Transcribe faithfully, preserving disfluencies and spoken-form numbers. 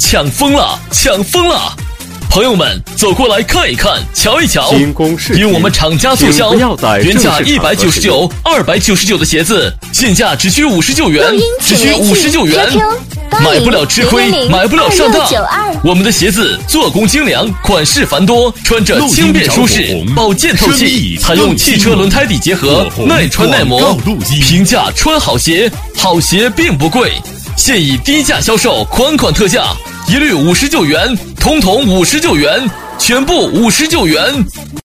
抢疯了，抢疯了！朋友们，走过来看一看，瞧一瞧，因我们厂家促销，原价一百九十九、二百九十九的鞋子，现价只需五十九元，只需五十九元，买不了吃亏，买不了上当。我们的鞋子做工精良，款式繁多，穿着轻便舒适，保健透气，采用汽车轮胎底结合，耐穿耐磨，平价穿好鞋，好鞋并不贵，现已低价销售，款款特价。一律五十九元，统统五十九元，全部五十九元。